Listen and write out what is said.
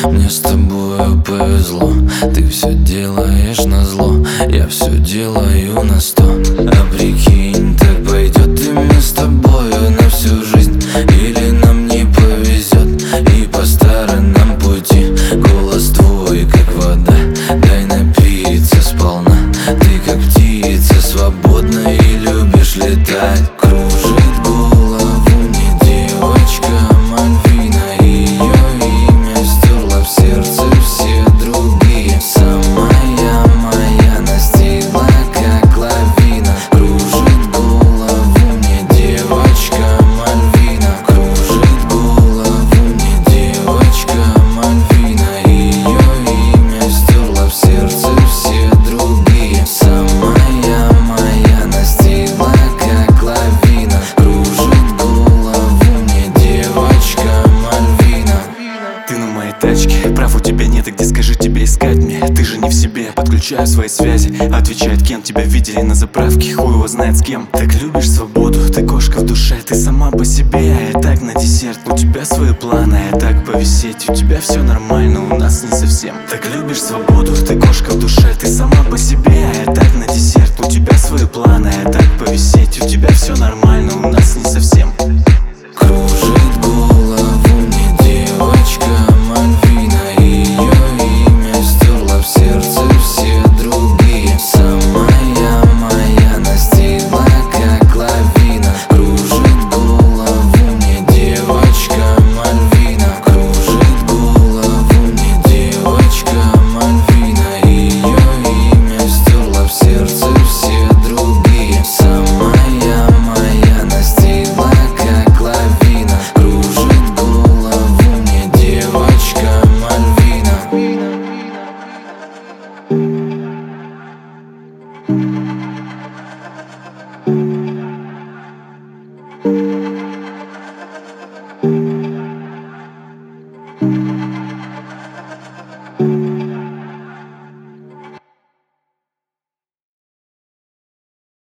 Мне с тобою повезло. Ты все делаешь назло, я все делаю на 100. А прикинь, так пойдет и мне с тобою на всю жизнь. Или нам не повезет и по сторонам пути. Голос твой, как вода, дай напиться сполна. Ты как птица, свободна и любишь летать. Кружит голову мне девочка Мальвина. Ее имя стерло в сердце все другие. Самая моя настигла, как лавина. Кружит голову мне девочка Мальвина. Кружит голову мне девочка Мальвина. Ее имя стерло в сердце все другие. Самая моя настигла, как лавина. Кружит голову мне девочка Мальвина. Ты на моей тачке, прав у тебя нет, и где, скажи, тебе искать мне? Ты же не в себе, подключаю свои связи. Отвечает Кен, тебя видели на заправке, хуй его знает с кем. Так любишь свободу, ты кошка в душе, ты сама по себе. А я так на десерт, у тебя свои планы, а я так повисеть. У тебя все нормально, у нас не совсем. Так любишь свободу, ты кошка в душе, ты сама по себе. А я так на десерт, у тебя свои планы, а я так повисеть. У тебя